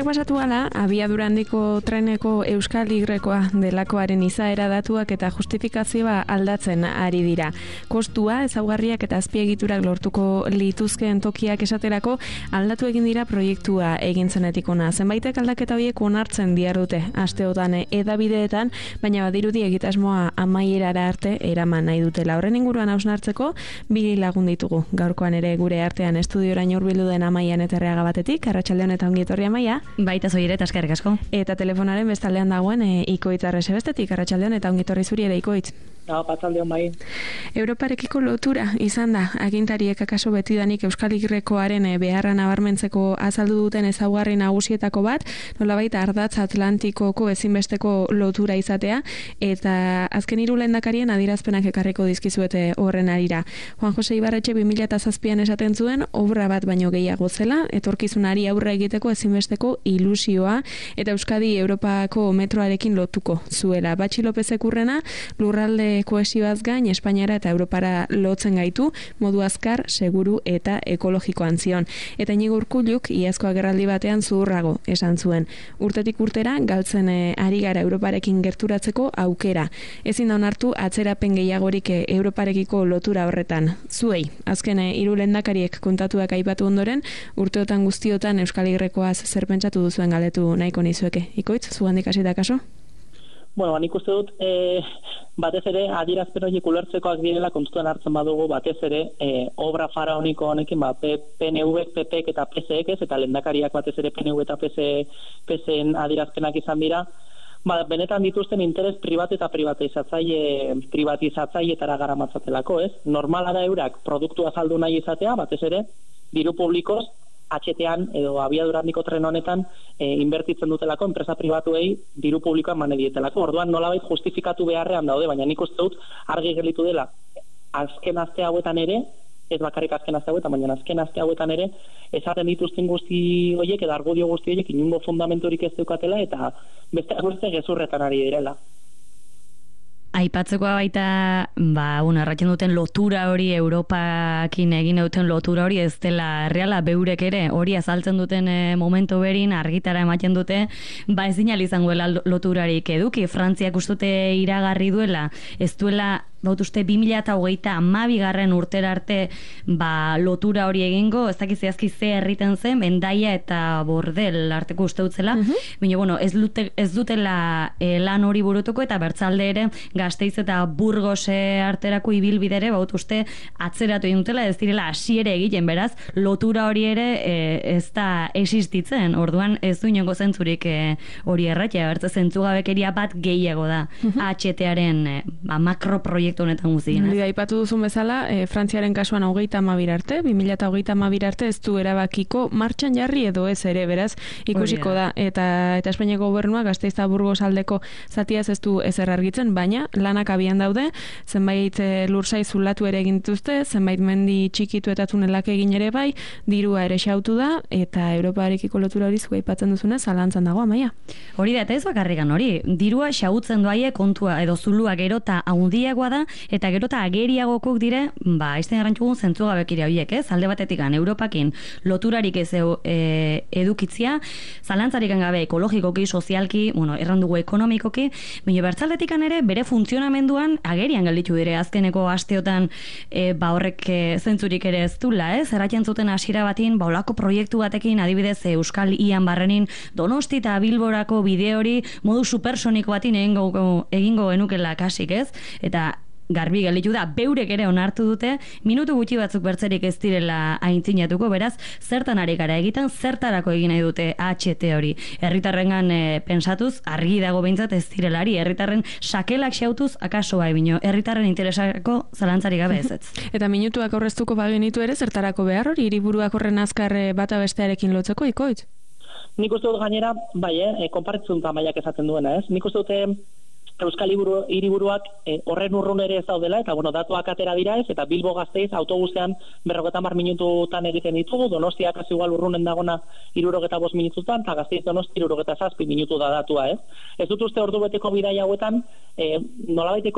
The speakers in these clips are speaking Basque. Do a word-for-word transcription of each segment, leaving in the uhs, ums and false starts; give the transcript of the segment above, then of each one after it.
Asteak pasatu ala, abiadura handiko treneko Euskal Igrekoa delakoaren izaera datuak eta justifikazioa aldatzen ari dira. Kostua, ezaugarriak eta azpiegiturak lortuko lituzkeen tokiak esaterako aldatu egin dira proiektua egin zenetik ona. Zenbaitek aldaketa horiek onartzen dihardute asteotan edabideetan, baina badirudi egitasmoa amaierara arte eraman nahi dutela. Horren inguruan hausnartzeko bi lagun ditugu. Gaurkoan ere gure artean estudioraino hurbildu den Amaian Eterreaga batetik, arratsaldeon eta ongi etorri Amaia. Baita zoire eta eskerrik asko. Eta telefonaren bestaldean dagoen e, Ikoitz Arrese bestetik, arratsaldeon eta ongi etorri zuri ere Ikoitz. Ah, patzaldeon bai. Europarekiko lotura izan da, agintariek akaso betidanik Euskal Igrekoaren e, beharra nabarmentzeko azaldu duten ezaugarri nagusietako bat, nolabait ardatz Atlantikoko ezinbesteko lotura izatea, eta azken hiru lehendakarien adierazpenak ekarriko dizkizuete horren arira. Juan Jose Ibarretxe bi mila zazpian esaten zuen, obra bat baino gehiago zela, etorkizunari aurre egiteko ezinbesteko ilusioa, eta Euskadi Europako metroarekin lotuko zuela. Batxi Lopezek urrena, lurralde kohesioaz gain Espainiara eta Europara lotzen gaitu, modu azkar, seguru eta ekologikoan zion. Eta Inigo Urkulluk iazko agerraldi batean zuhurrago esan zuen. Urtetik urtera galtzen e, ari gara Europarekin gerturatzeko aukera. Ezin da onartu atzerapen gehiagorik e, Europarekiko lotura horretan. Zuei, azken e, hiru lehendakariek kontatuak aipatu ondoren, urteotan guztiotan Euskal Igrekoaz zer pentsatu duzuen galdetu nahiko nizueke. Ikoitz, zugandik hasita kaso? Bueno, nik uste dut, e, batez ere, adierazpen horiek ulertzekoak direla kontutan hartzen badugu, batez ere, e, obra faraoniko honekin, ba, P N V, P P eta P S E, eta lehendakariak batez ere P N V eta P S E-en adierazpenak izan dira, ba, benetan dituzten interes privat eta privatizatzaile, privatizatzailetara garamatzatelako, ez? Normala da eurak produktua saldu nahi izatea, batez ere, diru publikoz, H T-an edo abiadura handiko tren honetan e, inbertitzen dutelako enpresa pribatuei diru publikoan mane dietelako. Orduan nolabait justifikatu beharrean daude, baina nik uste dut argi gelditu dela azken aste hauetan ere, ez bakarrik azken aste hauetan, baina azken aste hauetan ere, esaten dituzten guzti horiek edo argudio guzti horiek inungo fundamenturik ez dukatela eta beste beste gezurretan ari direla. Aipatzekoa baita, ba, bueno, erratzen duten lotura hori, Europakin egin duten lotura hori, ez dela reala beurek ere, hori azaltzen duten e, momentu berin, argitara ematen dute, ba ez dinal izangoela loturarik eduki, Frantziak ustute iragarri duela, ez duela, baut uste, bi mila hogeita hamabigarren urtera arte ba, lotura hori egingo, ez dakiz zehazki ze herriten zen, Mendaia eta Bordel arteko uste dutzela, uh -huh. baina, bueno, ez, dute, ez dutela e, lan hori burutuko, eta bertzalde ere, Gasteiz eta Burgose arterako ibilbidere, baut uste, atzeratu egin dutela, ez direla hasiere egiten, beraz, lotura hori ere e, ez da existitzen, orduan ez du inongo zentzurik e, hori erratia, bertze zentzugabekeria bat gehiago da, uh -huh. H T-aren e, ba, makroproiektu honetan guztien. Hori da, aipatu duzun bezala, e, Frantziaren kasuan hogeita hamabir arte, bi mila hogeita hamabir arte ez du erabakiko martxan jarri edo ez ere, beraz, ikusiko da, eta eta Espainiako gobernua Gasteiz eta Burgos aldeko zatiaz ez du ezer argitzen, baina lanak abian daude, zenbait e, lursai zulatu ere egin dituzte, zenbait mendi txikitu eta tunelak egin ere bai, dirua ere xautu da, eta Europarekiko lotura hori zu aipatzen duzunez, zalantzan dago, Amaia. Hori da, eta ez bakarrikan hori, dirua xautzen doaie kontua edo zulua gerota handiagoa da, eta gero eta ageriagokok dire, ba, izten garrantzugun zentzugabekiria horiek, ez? Alde batetikan, Europakin loturarik ez e, edukitzia, zalantzarik gabe ekologikoki, sozialki, bueno, errandugu ekonomikoki, baina bertzaldetikan ere, bere funtzionamenduan agerian gelditu dire azkeneko asteotan e, ba, horrek e, zentzurik ere ez dula, ez? Erratzen zuten hasiera batin, ba, olako proiektu batekin, adibidez, e, Euskal Ian barrenin, Donosti eta Bilborako bide hori modu supersoniko batin egingo, egingo genukela kasik, ez? Eta garbi gelditu da, beurek ere onartu dute, minutu gutxi batzuk bertzerik ez direla aintzinatuko, beraz, zertan ari gara egiten, zertarako egin nahi dute H T hori. Herritarrengan e, pensatuz, argi dago behintzat ez direlari, herritarren sakelak xautuz, akaso bai, bino, herritarren interesako zalantzari gabe ez ez. Eta minutuak aurreztuko bagenitu ere, zertarako behar hori, hiriburuak horren azkar bata bestearekin lotzeko, Ikoitz? Nik uste dut gainera, bai, eh, konpartitzun tamaiak esaten duena, ez? Nik uste dute Euskal hiriburuak e, horren urrun ere ez daudela, eta bueno, datuak atera dira ez, eta Bilbo Gasteiz autobusean berrogeta hamar minututan egiten ditugu, Donostiak hasi igual urrunen dagona hirurogeta bost minututan, eta Gasteiz Donosti hirurogeta zazpi minutu da datua, ez? Ez dut uste ordu beteko bidai hauetan, e, nolabaiteko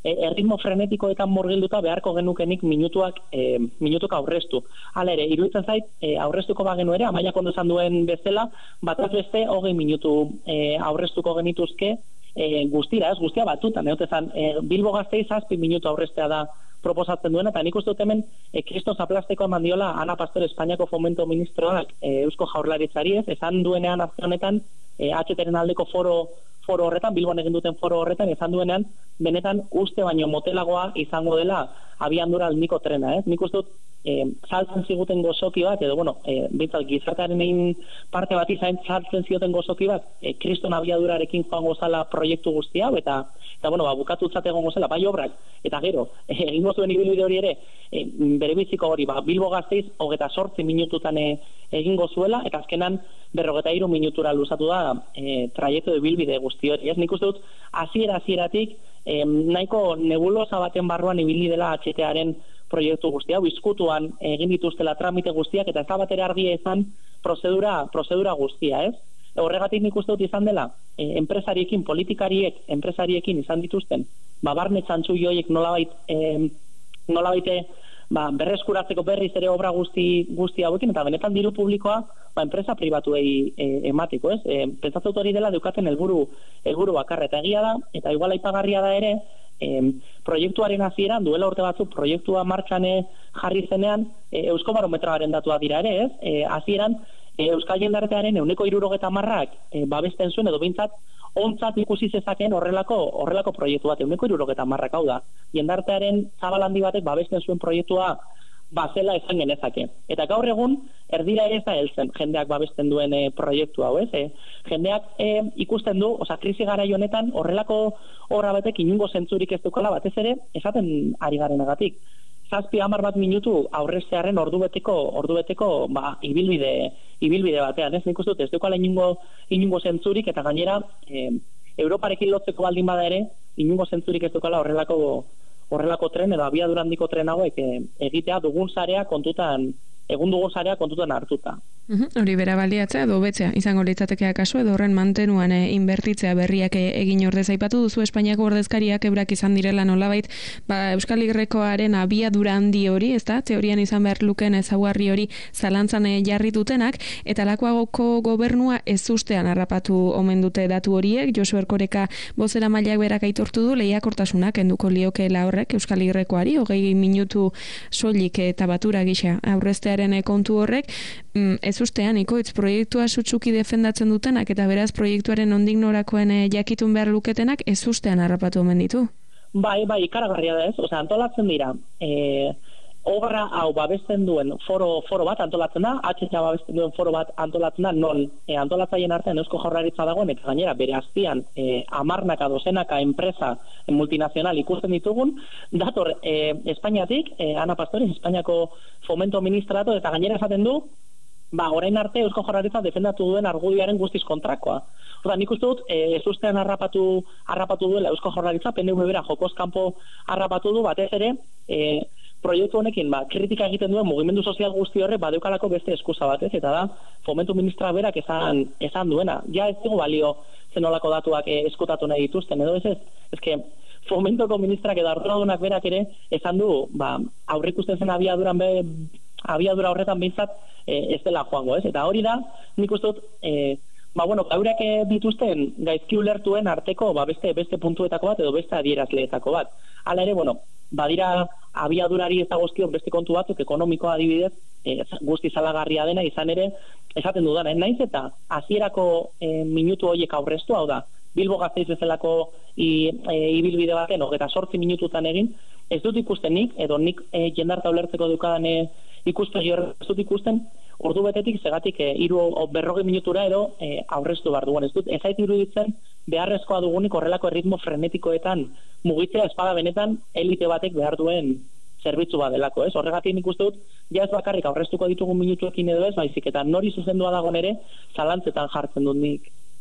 erritmo frenetikoetan murgilduta beharko genukenik minutuak e, minutuak aurreztu. Hala ere, iruditzen zait, e, aurreztuko bagenu ere, Amaiak ondo esan duen bezala, bataz beste hogei minutu e, aurreztuko genituzke e, guztira, ez guztia batutan, eotezan, e, Bilbo Gasteiz zazpi minutu aurreztea da proposatzen duena, eta nik uste dut hemen e, kriston zaplasteko eman diola Ana Pastor Espainiako Fomento Ministroak e, Eusko Jaurlaritzari ez, esan duenean azte honetan e, H T-ren aldeko foro foro horretan, Bilbon egin duten foro horretan, esan duenean, benetan uste baino motelagoa izango dela abiandura aldiko trena, ez? Nik uste dut, e, saltzen ziguten gozoki bat, edo, bueno, e, bintzat, gizartearen egin parte bat izan saltzen zioten gozoki bat, e, kriston abiadurarekin joango zala proiektu guzti hau, eta, eta bueno, ba, bukatu egongo zela, bai obrak, eta gero, egingo zuen ibilbide hori ere, e, bere biziko hori, ba, Bilbo Gasteiz, hogeta sortzi minututan e, egingo zuela, eta azkenan, berrogeta hiru minutura luzatu da e, traiektu ibilbide guzti hori. Ez nik uste dut, hasiera hasieratik e, nahiko nebulosa baten barruan ibili dela H T-aren proiektu guztia, bizkutuan egin dituztela tramite guztiak, eta ez da batera argia izan prozedura, prozedura guztia, ez? Horregatik nik uste dut izan dela, e, enpresariekin, politikariek, enpresariekin izan dituzten, ba, barne txantxu joiek nolabait, e, nolabaite, ba, berreskuratzeko berriz ere obra guzti, guzti hauekin, eta benetan diru publikoa ba, enpresa pribatuei e, ematiko, ez? E, pentsatzen hori dela dukaten helburu helburu bakarra, eta egia da, eta igual aipagarria da ere, e, proiektuaren hasieran duela urte batzuk proiektua martxan jarri zenean, e, Euskobarometroaren datua dira ere, ez? E, hasieran e, Euskal jendartearen ehuneko hirurogeta hamarrak e, babesten zuen, edo behintzat ontzat ikusi zezakeen horrelako horrelako proiektu bat, ehuneko hirurogeta hamarrak hau da. Jendartearen zabal handi batek babesten zuen proiektua bazela esan genezake. Eta gaur egun, erdira ere ez da heltzen jendeak babesten duen e, proiektu hau, ez? E, jendeak e, ikusten du, oza, krisi garai honetan horrelako obra batek inungo zentzurik ez dukala, batez ere, esaten ari garenagatik. Zazpi hamar bat minutu aurreztearen ordubeteko, ordubeteko ba, ibilbide, ibilbide batean, ez? Nik uste dut, ez dukala inungo, inungo zentzurik, eta gainera, e, Europarekin lotzeko baldin bada ere, inungo zentzurik ez dukala horrelako horrelako tren edo abiadura handiko tren hauek e, egitea dugun sarea kontutan, egun dugun sarea kontutan hartuta. Uhum, hori bera baliatzea edo betzea izango litzatekea kasu edo horren mantenuan e, inbertitzea berriak e, egin ordez aipatu duzu Espainiako ordezkariak ebrak izan direla nolabait ba, Euskal Herrikoaren abiadura handi hori, ezta? Teorian izan behar luken ezaugarri hori zalantzan e, jarri dutenak, eta lakoagoko gobernua ez ustean harrapatu omen dute datu horiek. Josu Erkoreka bozera mailak berak aitortu du lehiakortasunak enduko liokeela horrek Euskal Herrikoari, hogei minutu soilik eta batura gisa aurreztearen e, kontu horrek, mm, ez ustean, ikoitz, proiektua sutsuki defendatzen dutenak, eta beraz proiektuaren ondik norakoen e, jakitun behar luketenak, ez ustean harrapatu omen ditu. Bai, bai, ikaragarria da ez, osea, antolatzen dira, e, obra hau babesten duen foro, foro bat antolatzen da, H T babesten duen foro bat antolatzen da, non e, antolatzaien artean Eusko Jaurlaritza dagoen, eta gainera bere azpian e, amarnaka, dozenaka enpresa e, multinazional ikusten ditugun, dator e, Espainiatik, e, Ana Pastores, Espainiako Fomento Ministrato, eta gainera esaten du, ba, orain arte Eusko Jaurlaritza defendatu duen argudioaren guztiz kontrakoa. Orda, nik uste dut, e, ez ustean harrapatu, harrapatu duela Eusko Jaurlaritza, P N V bera jokoz kanpo harrapatu du, batez ere, e, proiektu honekin, ba, kritika egiten duen mugimendu sozial guzti horre, badeukalako beste eskusa batez, eta da, Fomentu Ministra berak esan, esan duena. Ja ez dugu balio zenolako datuak e, eskutatu nahi dituzten, edo ez ez? Ez Fomentoko ministrak edo arduradunak berak ere, esan du, ba, aurrikusten zen abiaduran be, abiadura horretan behintzat e, ez dela joango, ez? Eta hori da, nik uste dut, e, ba, bueno, gaurek dituzten gaizki ulertuen arteko, ba, beste, beste puntuetako bat edo beste adierazleetako bat. Hala ere, bueno, badira abiadurari ez dagozkion beste kontu batzuk, ekonomikoa adibidez, e, guzti zalagarria dena, izan ere, esaten dudan, naiz eta hasierako e, minutu horiek aurreztu, hau da, Bilbo Gasteiz bezalako i, e, ibilbide baten, hogeta sortzi minututan egin, ez dut ikusten nik, edo nik e, jendarta ulertzeko dukadan e, ikuspegi horrez dut ikusten, ordu betetik segatik e, iru o, berrogei minutura edo e, aurreztu behar dugun. Ez dut, ez zait iruditzen beharrezkoa dugunik horrelako erritmo frenetikoetan mugitzea espada benetan elite batek behar duen zerbitzu bat delako, ez? Horregatik nik uste dut, ja ez bakarrik aurreztuko ditugun minutuekin edo ez, baizik eta nori zuzendua dagoen ere, zalantzetan jartzen dut nik.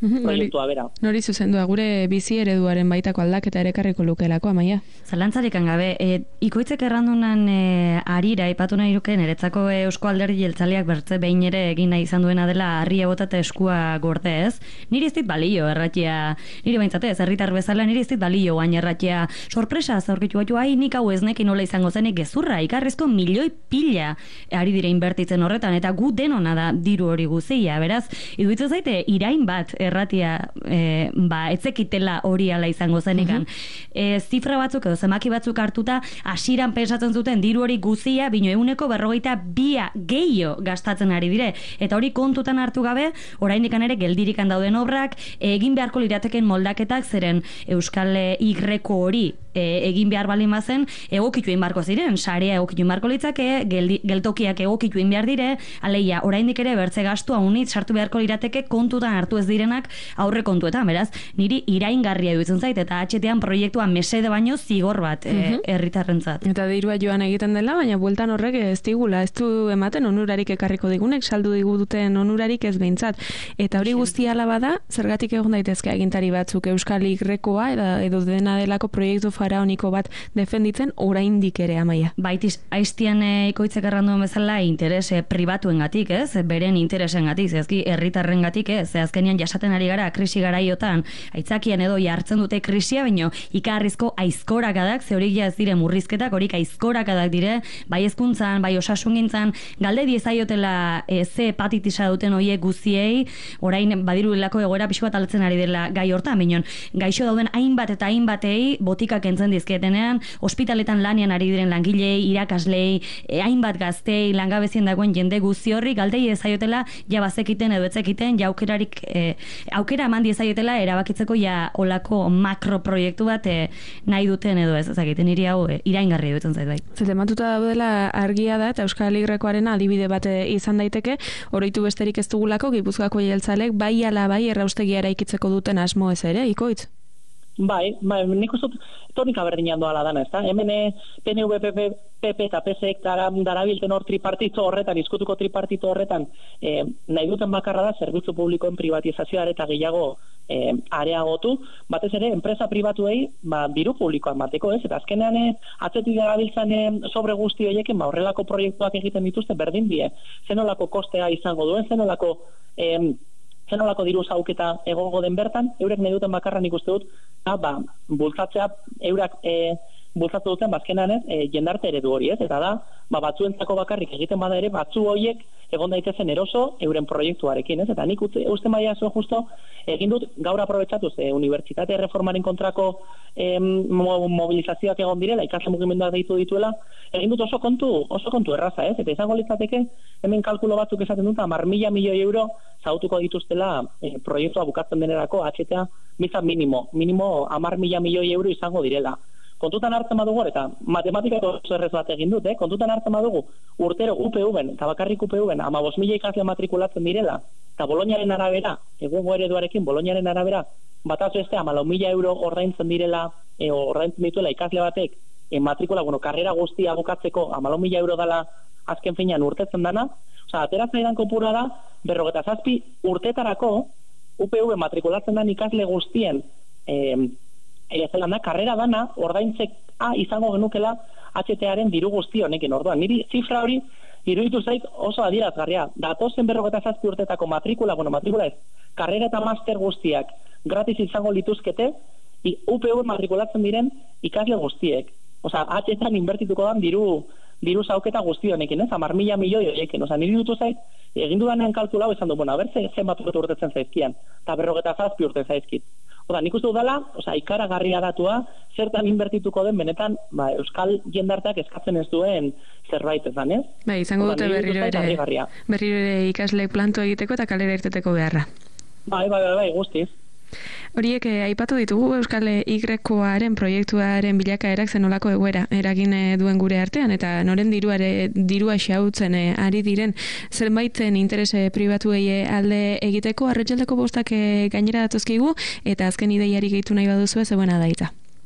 proiektua bera. Nori zuzendua gure bizi ereduaren baitako aldaketa ere ekarriko lukelako, Amaia? Zalantzarikan gabe, e, ikoitzek errandunan e, arira, ipatu nahi nuke, niretzako e, Eusko Alderdi Jeltzaleak bertze behin ere egin nahi izan duena dela harria bota eta eskua gorde ez. Niri ez dit balio erratia, niri baintzatez, herritar bezala niri ez dit balio gain erratia sorpresa zaurkitu batu, ai nik hau ez nekin nola izango zenik gezurra, ikarrezko milioi pila ari dire inbertitzen horretan, eta gu denona da diru hori guzia, beraz, iduitzen zaite, irain bat erratia e, ba, etzekitela hori ala izango zenikan. E, zifra batzuk edo zemaki batzuk hartuta, hasiran pensatzen zuten diru hori guzia, bino eguneko berrogeita bia gehiago gastatzen ari dire, eta hori kontutan hartu gabe, oraindikan ere geldirikan dauden obrak, egin beharko lirateken moldaketak, zeren Euskal Igreko hori e, egin behar baldin bazen, egokitu egin beharko ziren, sarea egokitu egin beharko litzake, geldi, geltokiak egokitu egin behar dire, aleia, oraindik ere bertze gastua unit sartu beharko lirateke kontutan hartu ez direnak aurre kontuetan, beraz, niri iraingarria duitzen zait, eta atxetean proiektua mesede baino zigor bat e, herritarrentzat. Eta dirua joan egiten dela, baina bueltan horrek ez digula, ez du ematen onurarik ekarriko digunek, saldu diguten onurarik ez behintzat. Eta hori guztia ala bada, zergatik egon daitezke agintari batzuk Euskal Igrekoa edo, edo dena delako proiektu faraoniko bat defenditzen oraindik ere, Amaia. Baitiz, aiztian e, ikoitzek erranduen bezala interes e, pribatuengatik, ez? Beren interesengatik, zehazki herritarrengatik, ez? Azkenean jasaten ari gara krisi garaiotan, aitzakian edo jartzen dute krisia, baino ikarrizko aizkorakadak, ze hori ja ez dire murrizketak, horik aizkorakadak dire, bai hezkuntzan, bai osasungintzan, galde diezaiotela e, ze hepatitisa duten hoiek guziei, orain badirulako egoera pixu bat altzen ari dela gai hortan, binon, gaixo dauden hainbat eta hainbatei botikak entzen dizketenean, ospitaletan lanian ari diren langilei, irakaslei, e, hainbat gaztei, langabezien dagoen jende guzi horri, galdei ezaiotela ja bazekiten edo etzekiten, ja aukerarik, e, aukera eman diezaiotela erabakitzeko ja olako makroproiektu bat e, nahi duten edo ez, ezakiten niri hau e, iraingarri dutzen zait bai. Zetematuta daudela argia da, eta Euskal Igrekoaren adibide bat izan daiteke, oroitu besterik ez dugulako, Gipuzkoako jeltzalek bai ala bai erraustegia eraikitzeko duten asmo ez ere, Ikoitz? Bai, bai, nik uste tonika berdinean doala dana, ez da? Hemen P N V, P P eta P S ek darabilten hor tripartito horretan, izkutuko tripartito horretan, e, nahi duten bakarra da, zerbitzu publikoen privatizazioa eta gehiago e, areagotu, batez ere, enpresa pribatuei, ba, diru publikoan bateko, ez? Eta azkenean, e, atzetik darabiltzen e, sobre guzti horieken, ba, horrelako proiektuak egiten dituzte berdin die, zenolako kostea izango duen, zenolako... E, zenolako diru zauketa egongo den bertan, eurek nahi duten bakarra nik uste dut, ba, ba, bultzatzea, eurak e, bultzatu duten bazkenan ez, e, jendarte eredu hori ez, eta da, ba, batzuentzako bakarrik egiten bada ere, batzu horiek egon daitezen eroso euren proiektuarekin, ez, eta nik uste maia zuen justo, egin dut gaur aprobetxatuz, e, unibertsitate reformaren kontrako e, mobilizazioak egon direla, ikasle mugimenduak deitu dituela, egin dut oso kontu, oso kontu erraza, ez, eta izango litzateke, hemen kalkulo batzuk esaten dut, hamar mila milioi euro zautuko dituztela e, proiektua bukatzen denerako H T A bizan minimo, minimo hamar mila milioi euro izango direla. Kontutan hartzen badugu, eta matematikako zerrez bat egin dut, eh? Kontutan hartzen badugu, urtero U P V-en, eta bakarrik U P V-en, hamabost mila ikasle matrikulatzen direla, eta Boloniaren arabera, egungo ereduarekin Boloniaren arabera, bataz beste hamalau mila euro ordaintzen direla, e, ordaintzen dituela ikasle batek, e, matrikula, bueno, karrera guztia bukatzeko hamalau mila euro dela azken finean urtetzen dana, osea, ateratzen edan kopura da, berrogeta zazpi urtetarako U P V matrikulatzen den ikasle guztien eh, e, zelanda, karrera dana ordaintzek a, izango genukela H T A-ren diru guzti honekin. Orduan, niri zifra hori iruditu zait oso adierazgarria. Datozen berrogeta zazpi urtetako matrikula, bueno, matrikula ez, karrera eta master guztiak gratis izango lituzkete, i, U P V matrikulatzen diren ikasle guztiek. Osea, H T A-n inbertituko dan diru diru zauketa guzti honekin, ez? Hamar mila milioi horiekin. Osea, niri dutu zait, egin dudanean kalkulau esan du, bueno, a ber, zenbat urte urtetzen zaizkian, eta berrogeta zazpi urte zaizkit. Oda, nik uste dudala, osea, ikaragarria datua, zertan inbertituko den benetan, ba, euskal jendarteak eskatzen ez duen zerbait ezan, ez? Bai, izango dute berriro ere, berriro ere ikasle planto egiteko eta kalera irteteko beharra. Bai, bai, bai, bai, guztiz. Horiek eh, aipatu ditugu Euskal Igrekoaren proiektuaren bilakaerak zenolako egoera eragin duen gure artean, eta noren diruare, dirua xautzen eh, ari diren zenbaiten interese pribatuei alde egiteko, arratsaldeko bostak eh, gainera datozkigu, eta azken ideiari gehitu nahi baduzu ez buena daita.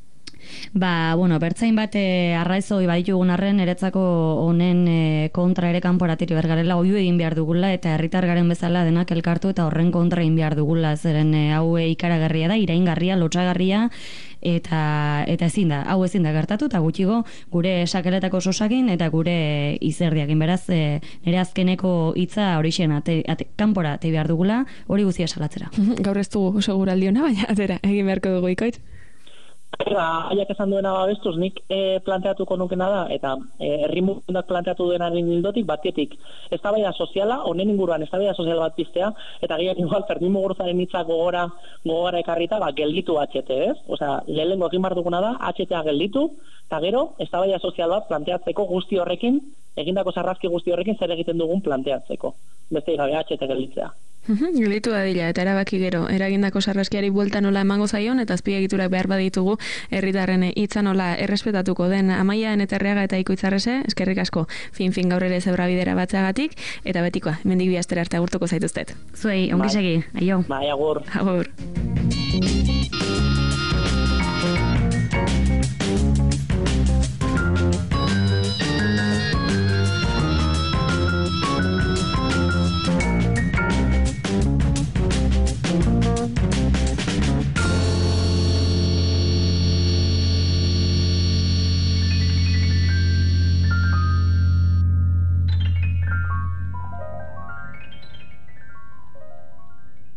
Ba, bueno, bertzain bat e, arraizoi baditugun arren, eretzako honen e, kontra ere kanporatiri bergarela oiu egin behar dugula, eta herritar garen bezala denak elkartu eta horren kontra egin behar dugula, zeren e, hau e, ikaragarria da, iraingarria, lotsagarria, eta eta ezin da, hau ezin da gertatu, eta gutxigo gure sakeletako sosakin eta gure izerdiakin, beraz, e, nire azkeneko hitza horixen ate, ate, kanpora ate behar dugula, hori guztia salatzera. Gaur ez dugu seguraldiona, baina atera, egin beharko dugu ikoit. Ba, aiak esan duena babestuz, nik e, planteatuko nukena da, eta e, herri mugundak planteatu denaren hildotik batetik. Eztabaida soziala, honen inguruan eztabaida sozial bat piztea, eta gehiak igual Fermin Muguruzaren hitzak gogora, gogora ekarrita, ba, gelditu H T, ez? Osea, lehenengo egin behar duguna da, H T-a gelditu, eta gero, eztabaida sozial bat planteatzeko guzti horrekin, egindako sarrazki guzti horrekin zer egiten dugun planteatzeko. Beste gabe H T gelditzea. Gelitu dadila, eta erabaki gero, eragindako sarraskiari buelta nola emango zaion, eta azpiegiturak behar baditugu herritarren hitza nola errespetatuko den. Amaia Eneterreaga eta Ikoitzarrese, eskerrik asko, fin-fin gaur ere zebra bidera batzeagatik, eta betikoa, mendik bi astera arte agurtuko zaituztet. Zuei, ongi segi, aio. Bai, agur. Agur.